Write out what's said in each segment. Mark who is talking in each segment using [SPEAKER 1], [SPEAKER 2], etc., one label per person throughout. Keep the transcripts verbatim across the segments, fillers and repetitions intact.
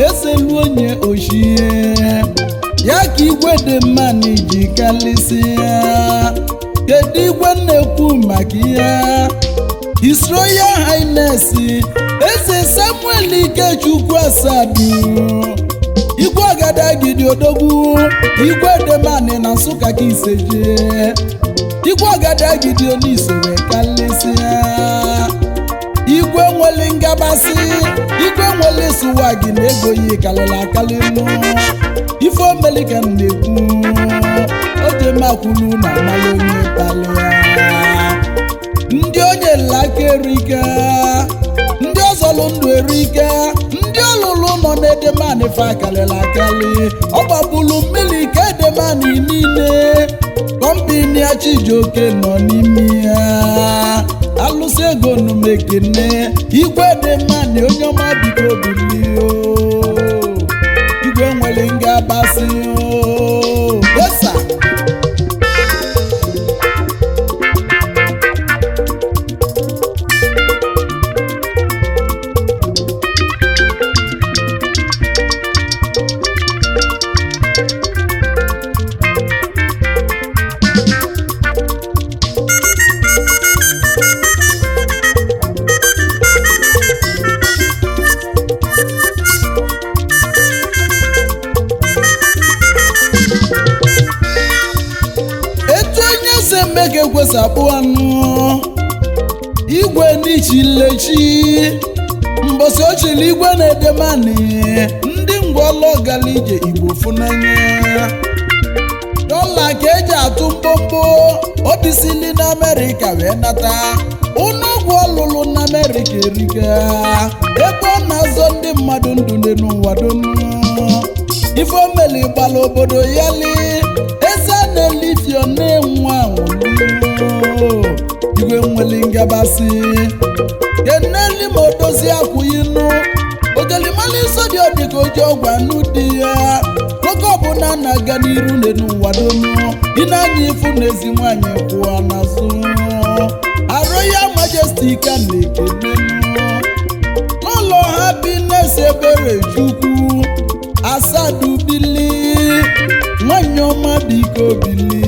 [SPEAKER 1] eselu onye ochie ya ka igwe dị mmanụ ji kalịsịa. Kedu igwe na-ekwu maka ya? His Royal Highness Eze Samuel Ikechukwu Asadu, Igwe Ọgadagidi Odogwu, Igwe Demani na Nsụka ka iseje, Igwe Ọgadagidi Onisore kalịsịa. Igwe nwere ngabasị, Igwe nwere suwagi na ego yi kalịla akalịlụ. Ife omelika na-ekwu ojemakwulu na amalụ onye talịa. Ndị onye laka erika, ndị ọzọlụ ndụ erika, ndị ọlụlụ nọ n'Edemani fa kalịla akali. Ọ gbapụlụ mmiri ka Edemani niile, kọmpini Chijioke nọ n'ime ya. Alụsị ego numekene Igwe Edemani onye ọma biko bilio. Igwe nwere ngabasị o. Yesa. Emeke kwesapụ anụ Igwe n'ichilechi mbosi ochili Igwe na Edemani ndị ngwọlọ galije Igbo funanya. Dọla ka eji atụ mbombo odisili na Amerịka wee nata. Ụnọgwụ ọlụlụ na Amerịka erika ebe ọ na-azọ ndị mmadụ ndụ n'ụwa donu. Ife omeli gbala obodo yali eze na-elifio na-enwe anwụlụ. Igwe nwere ngabasị keneli ma odozi akwụyinu ogelimali iso dị ọdịka oji ọgwa n'ụdị ya. Oge ọbụla na-aga n'iru n'ụwa donu ịna-anya ifu n'ezi nwanyị kwụọ n'azụ. Royal Majesty ka na-ekenenu ụlọ Happiness Ebere Chukwu Asadu bili nwanyị ọma biko bili.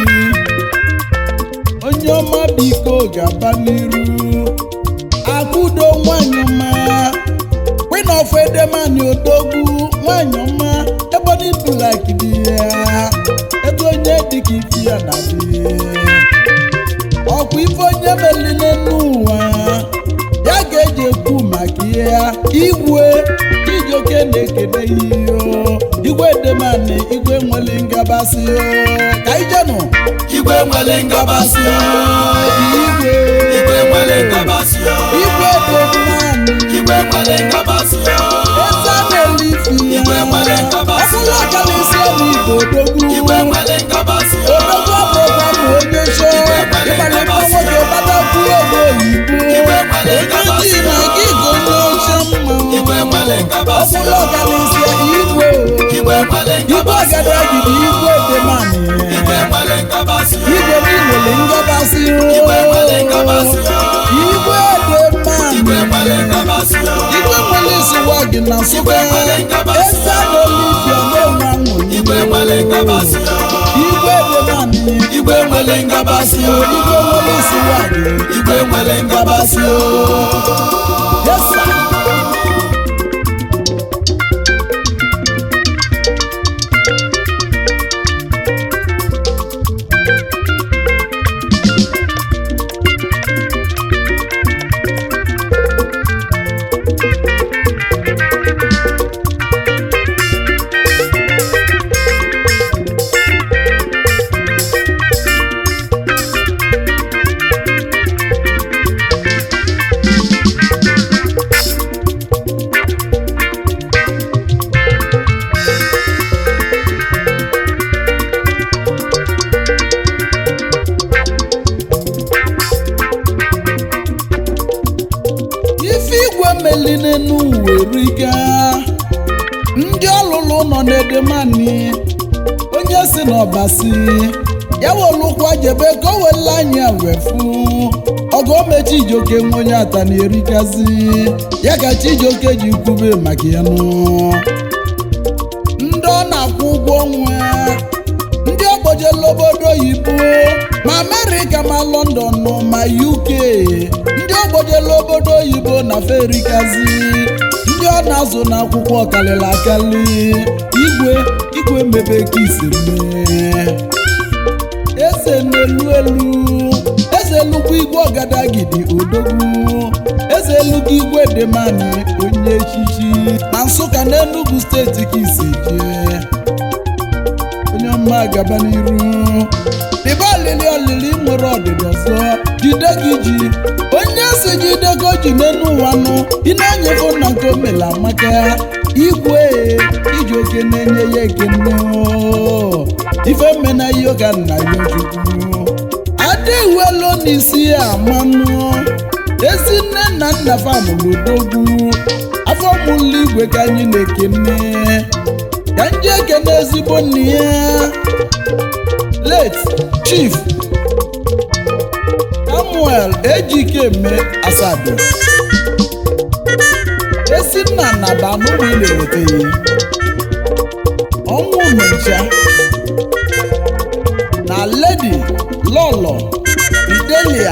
[SPEAKER 1] Onye ọma biko gaba n'iru. Akudo nwanyị ọma Queen of Edemani Odogwu nwanyị ọma Ebony Black di ya. Ebe onye dịka ifi ya na di ọkwa ife onye meline n'ụwa ya ga-eji ekwu maka ya. Igwe Chijioke na-ekene iyo Igwe Edemani Igwe nwere ngabasị ka ijenụ.
[SPEAKER 2] Igwe nwere ngabasị
[SPEAKER 1] Igwe
[SPEAKER 2] Igwe nwere ngabasị
[SPEAKER 1] Igwe Edemani
[SPEAKER 2] Igwe nwere ngabasị
[SPEAKER 1] eze na-elifi ya.
[SPEAKER 2] Igwe nwere ngabasị
[SPEAKER 1] ọkụlụ ọkalịsị n'Igbo Odogwu.
[SPEAKER 2] Igwe nwere ngabasị
[SPEAKER 1] Odogwu abụrụkwa ma onye chọ ịgbana nwoke gbadakwu ego oyibo.
[SPEAKER 2] Igwe nwere ngabasị
[SPEAKER 1] Ndị na gị gonye oche mma.
[SPEAKER 2] Igwe nwere ngabasị
[SPEAKER 1] ọkụlụ ọkalịsị Igwe
[SPEAKER 2] Igwe nwere
[SPEAKER 1] Igwe Ọgadagidi Igwe Edemani
[SPEAKER 2] Igwe nwere ngabasị
[SPEAKER 1] Igwe niile ngabasị
[SPEAKER 2] Igwe nwere ngabasị
[SPEAKER 1] Igwe Edemani
[SPEAKER 2] Igwe nwere ngabasị
[SPEAKER 1] Igwe nwere suwagi na Nsụka eze n'Olivia na-enwe anwụrụ.
[SPEAKER 2] Igwe nwere ngabasị
[SPEAKER 1] Igwe Edemani
[SPEAKER 2] Igwe nwere ngabasị
[SPEAKER 1] Igwe nwere suwagi
[SPEAKER 2] Igwe nwere ngabasị
[SPEAKER 1] Yes sir. meline n'uweriga ndị ọlụlụ nọ n'Edemani onye si n'ọbasi ya wolụkwa jebe ka o wela anya wefu ọgụ omechi Chijioke nwe onye ata na erikazi ya ka Chijioke ji kwube maka ya nụ ndị ọ na-akwụ ụgwọ ọnwa ndị ọgbojela obodo oyibo ma Amerịka ma London ma U K ndị ọgbojela obodo oyibo na ferikazi ndị ọ na-azụ n'akwụkwọ kalịla akali igwe igwe mebe ka isi mee eze n'elu elu eze elugwu igwe ọgadagidi odogwu eze elugwu igwe demani onye echichi na Nsụka na Enugu steeti ka isi jee onye ọma gaba n'iru dịba olili olili nwere ọdịdị ọzọ jide gị ji onye si jide ka o ji n'elu ụwa nụ ị na-enyefe na nke omela amaka igwe Chijioke na-enye ya ekene ife mmena ihe ka nna ya Chukwu adịwelo n'isi ya amanụ ezi nne na nna famụlụ odogwu afọ mụlụ igwe ka anyị na-ekene ka ndị ekene ezigbo nne ya late Chief Samuel Ejikeme Asado esi nna na banụrụ ileleteghị ọnwụ mencha na Lady Lolo Idelia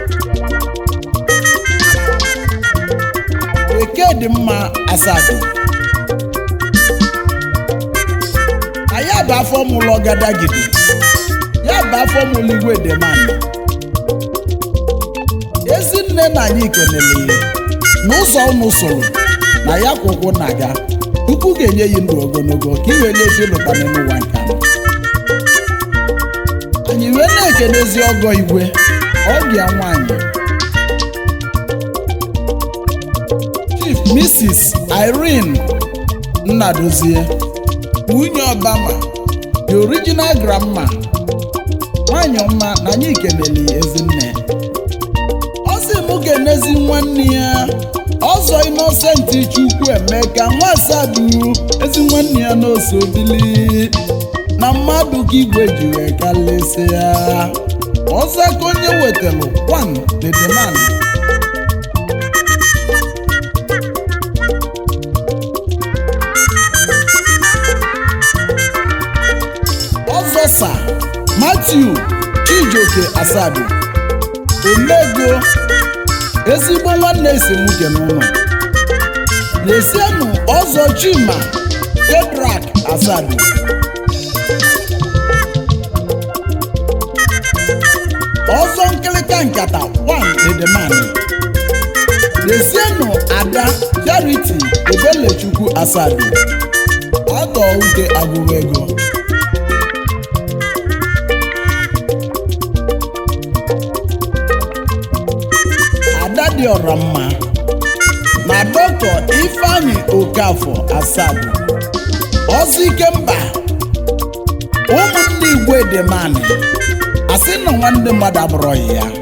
[SPEAKER 1] Ekedimma Asado na ya bụ afọ mụlụ ọgadagidi ya bụ afọ mụlụ igwe demani ezi nne na anyị kenele n'ụzọ ụmụ soro na ya kwụkwụ na-aga Chukwu ga-enye yi ndụ ogologo ka iwe na-efe lụta n'ụwa nke anyị wee na-ekenezi ọgọ igwe ọbịa nwanyị Chief Missus Irene Nnadozie nwunye Obama the original grandma nwanyị ọma na anyị kenele ezinne ọ sị mụ kenezi nwanne ya ọzọ Innocent Chukwuemeka nwa Asado ezi nwanne ya n'Osobili na mmadụ ka igwe ji wee kalịsịa ọzọ ka onye wetelu one the demand ọzọ sa Matthew Chijioke Asado omego ezigbo nwanne esemokwu n'ụlọ na-esienụ ọzọ Chima Shedrack Asado ọzọ nkịlịka nkata one edemani na-esienụ Ada Charity Ebelechukwu Asado ọtọ uke agụrụ ego Ada dị ọra mma na Dọkịta Ifeanyi Okafọ Asado ọzọ Ikemba ụmụnne igwe demani asị na nwanne mmadụ abụrọghị ya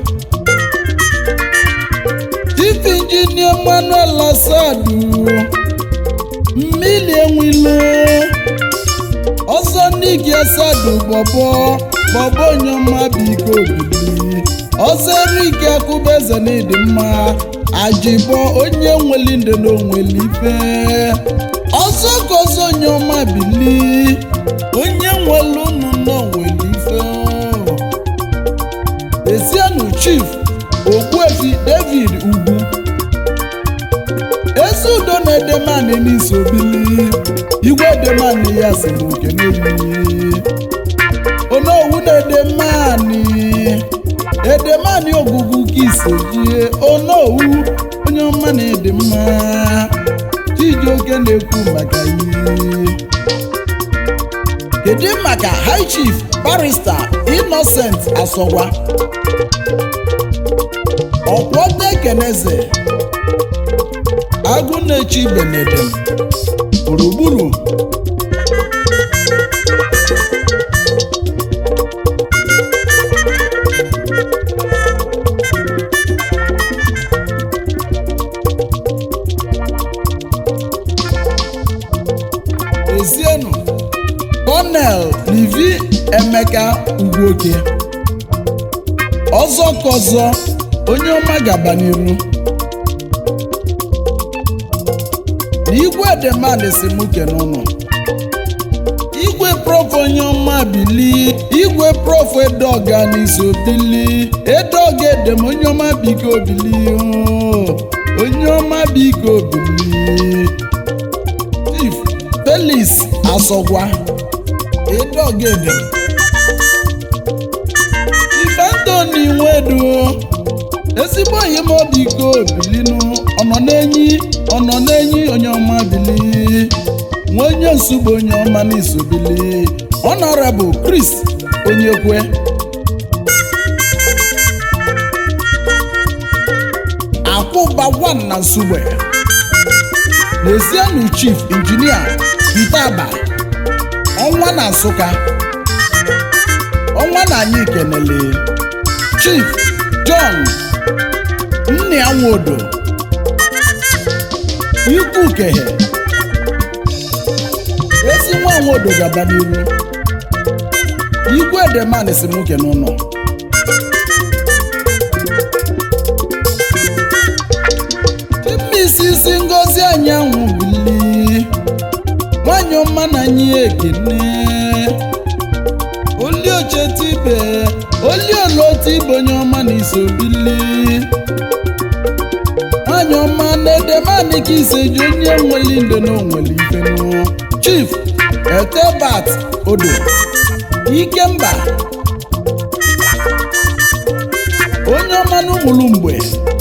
[SPEAKER 1] Chief Engineer Emmanuel Asado mmiri enwilo ọzọ Niki Asado bọbọ bọbọ onyeọma biko obili ọzọ Erike Akụbeze na ịdị mma ajibọ onye nweli ndị na onweli ife ọzọ ka ọzọ onyeọma bili onye nwelu unu na onweli ife esienụ Chief Ogbuefi David Ugwu ezi udo na edemani n'Isobili igwe edemani ya si n'oke n'elu onowu na edemani edemani ogugu ka isejie onowu onye ọma na ịdị mma Chijioke na-ekwu maka ihe kedu maka High Chief Barrister Innocent Asogwa ọkwọta Ekeneze agụ na-echi Benedem gburugburu ezienụ Colonel Livi Emeka Ugwoke ọzọ kọzọ onye ọma gaba n'iru n'igwe edemani si mụ kene ụnụ igwe prof onye ọma bili igwe prof edoga n'iso bili edoga edem onye ọma biko bili onye ọma biko bili Chief Felix Asogwa edoga edem Ife Anthony Nwedu ezigbo onye ma biko bilinu ọnọ n'enyi ọnọ n'enyi onye ọma bili nwa onye nsugbo onye ọma n'iso bili Honorable Chris Onyekwe Akwụba one na Nsugbe N'Ezienu Chief Engineer Ntaba ọnwa na Nsụka ọnwa na anyị kenele Chief John Nnianwodo Ikwu Kehe ezi nwa nwodo gaba n'iru igwe edemani si mụ kene ụnọ mmisi isi ngozi anyanwụ bili nwanyị ọma na anyị ekene oli ochetibe oli olotibe onye ọma na iso bili nwanyị ọma na edemani ka iseji onye nweli nde na onweli ifenu Chief Etebat Odo Ikemba onye ọma n'Umulumgbe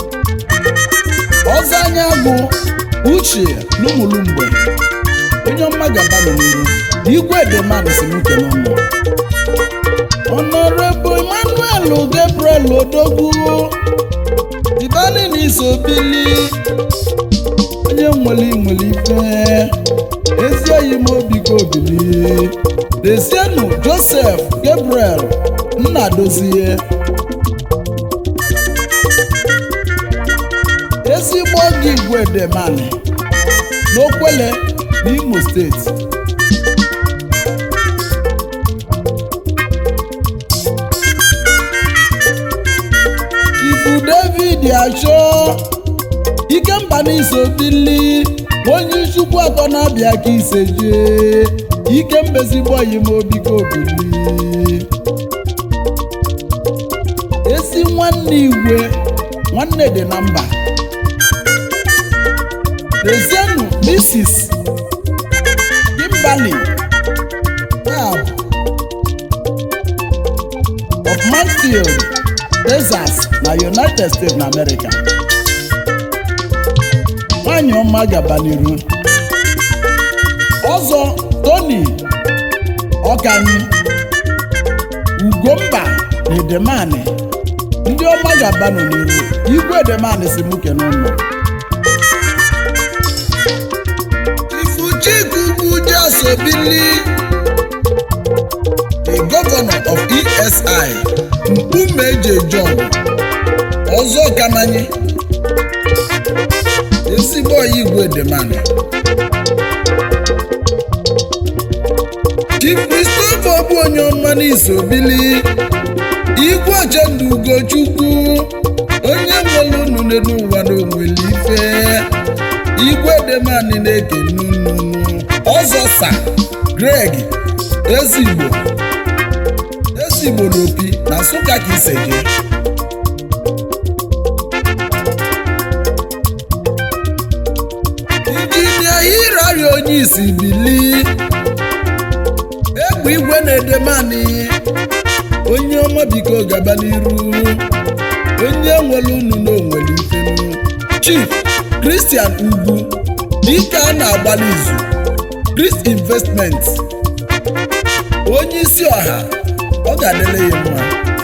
[SPEAKER 1] Ọzọanyagụ Uche n'Umulumgbe onye ọma gaba n'iru igwe edemani si mụ kene ụnụ Honorable Emmanuel Gabriel Odogwu Dibani n'iso bili onye nweli nweli ife ezi oyi m obi ka obili Desienu Joseph Gabriel Nnadozie ezigbo oge igwe edemani n'Okwele n'Imo Steeti Ifu David Achọ Ikemba n'iso bili onye Chukwu atọ na-abịa ka iseje Ikemba ezigbo oyi m obi ka obili esi nwanne igwe nwanne dị na mba Desienu Missus Kimberly Tab of Mansfield, Texas na United States na America nwanyị ọma gaba n'iru ọzọ Tony Ọkanyi Ugomba na edemani ndị ọma gaba nọ n'iru igwe edemani si mụ kene ụnụ Ifuchukwu Jasobili the governor of E S I Mkpumeje John ọzọ Kananyi ezigbo oyi igwe edemani Chief Christopher bụ onye ọma n'iso bili igwe Ochendu Ugochukwu onye nwere unu n'ụwa n'onwere ife igwe edemani na-ekene unu ọzọ Sa Greg Ezigbo Ezigbo n'Opi na Nsụka ka iseje Injinia Hirari onye isi bili egbe igwe na edemani onye ọma biko gaba n'iru onye nwere unu n'onwere ifenu Chief Christian Ugwu dike a na-agbali izu Chris Investment onye isi ọha ọ ga-adịle ya mma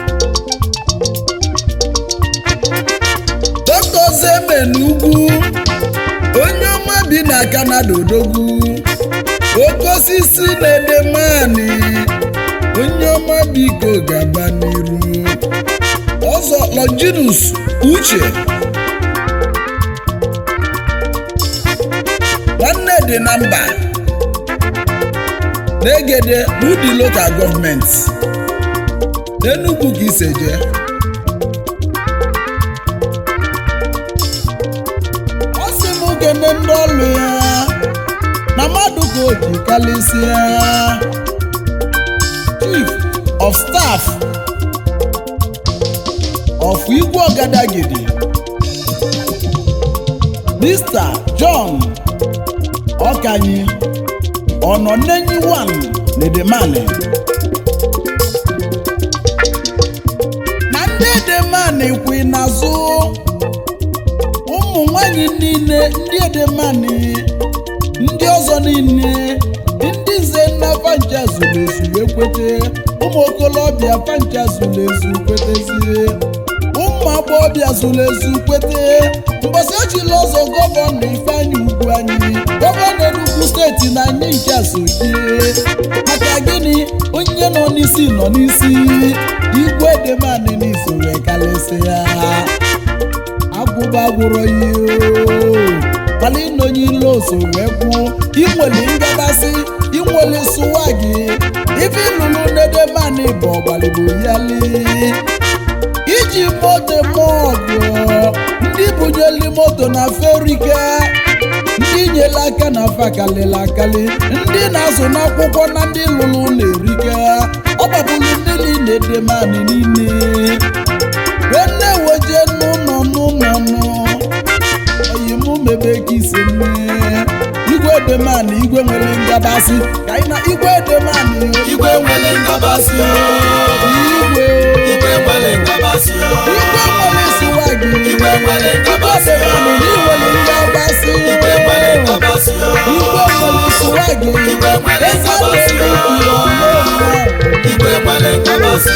[SPEAKER 1] Doctor Zemen Ugwu onye ọma bi na Canada Odogwu oke osisi na edemani onye ọma biko gaba n'iru ọzọ Longinus Uche nwanne dị na mba n'Egede n'Udi local government n'Enugu ka iseje ọ sị m kene ndị ọlụ ya na mmadụ ka o ji kalịsịa chief of staff of Igwe Ọgadagidi Mister John Ọkanyi Ọnọnenyi one n'Edemani na ndị Edemani kwi n'azụ ụmụ nwanyị niile ndị Edemani ndị ọzọ niile ndị nze nna fancha zuru ezu ekwete ụmụ okolobịa fancha zuru ezu kwetezi ụmụ agbọghọbịa zuru ezu kwete mbọsị echila ọzọ gọvanọ Ifeanyi Ugwuanyi gọvanọ Enugu steeti na anyị nke Asokie maka gịnị onye nọ n'isi nọ n'isi Igwe Edemani n'iso wee kalịsịa agwụba gwụrụ ya mana ịnọnye ile oso wee kwuo inwere ngabasị inwere sụwa gị ife ịlụlụ n'Edemani bụ ọgbalịgbo yali iji moto mọgụ ndị bunyeli moto na ferika ndị nyela aka na fakalịla akali ndị na-azụ n'akwụkwọ na ndị lụrụ na-erika ọ gbapụrụ ndị n'Edemani niile wee na-eweje n'ụlọ n'ụlọ nọ oyi mụ mebe ka isi nne Igwe Edemani igwe nwere ngabasị ka anyị na Igwe Edemani
[SPEAKER 2] Igwe nwere ngabasị
[SPEAKER 1] igwe
[SPEAKER 2] Igwe nwere ngabasị
[SPEAKER 1] Igwe nwere siwa gị
[SPEAKER 2] Igwe nwere ngabasị
[SPEAKER 1] Edemani nwere ngabasị
[SPEAKER 2] Igwe nwere ngabasị
[SPEAKER 1] Igwe nwere siwa gị
[SPEAKER 2] Igwe nwere ngabasị Igwe nwere ngabasị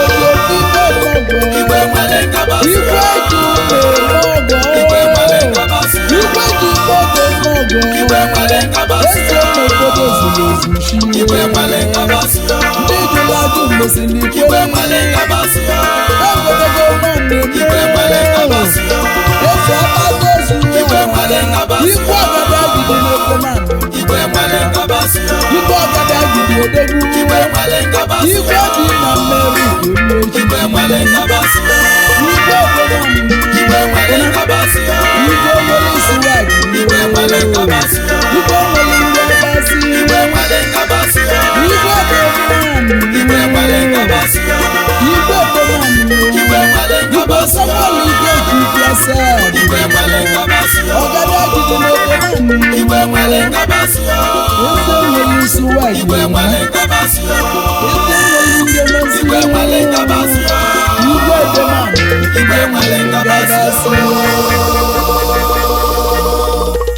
[SPEAKER 2] Igwe nwere ngabasị
[SPEAKER 1] Igwe ji ụlọ
[SPEAKER 2] Igwe nwere ngabasị
[SPEAKER 1] Igwe ji mmadụ mmadụ
[SPEAKER 2] Igwe nwere ngabasị
[SPEAKER 1] eze n'obodo zuru ezu chi
[SPEAKER 2] Igwe nwere ngabasị
[SPEAKER 1] ndị jụrụ ajụ mesịrị
[SPEAKER 2] Igwe
[SPEAKER 1] ikpere
[SPEAKER 2] nwere ngabasị
[SPEAKER 1] egodogo nwanne
[SPEAKER 2] Igwe nwere ngabasị
[SPEAKER 1] eze akpata ezu
[SPEAKER 2] Igwe nwere ngabasị
[SPEAKER 1] Igwe Ọgadagidi n'Edemani
[SPEAKER 2] Igwe nwere ngabasị
[SPEAKER 1] Igwe Ọgadagidi odogwu
[SPEAKER 2] Igwe nwere ngabasị
[SPEAKER 1] Igwe dị na mmeri nke echi
[SPEAKER 2] Igwe nwere ngabasị
[SPEAKER 1] Igwe Edemani
[SPEAKER 2] Igwe nwere ngabasị
[SPEAKER 1] Igwe nwere swag
[SPEAKER 2] Igwe nwere ngabasị
[SPEAKER 1] Igwe nwere ngabasị
[SPEAKER 2] Igwe nwere ngabasị
[SPEAKER 1] Igwe Edemani
[SPEAKER 2] Igwe nwere ngabasị
[SPEAKER 1] Igwe Edemani
[SPEAKER 2] Igwe nwere
[SPEAKER 1] Igwe
[SPEAKER 2] ngabasị
[SPEAKER 1] Samuel Ikeji Piasa
[SPEAKER 2] Igwe nwere ngabasị
[SPEAKER 1] Ọgadagidi n'Edemani
[SPEAKER 2] Igwe nwere ngabasị
[SPEAKER 1] eze nwere swag
[SPEAKER 2] Igwe nwere ngabasị
[SPEAKER 1] eze nwere ngabasị
[SPEAKER 2] Igwe nwere ngabasị
[SPEAKER 1] Igwe Edemani
[SPEAKER 2] Igwe nwere ngabasị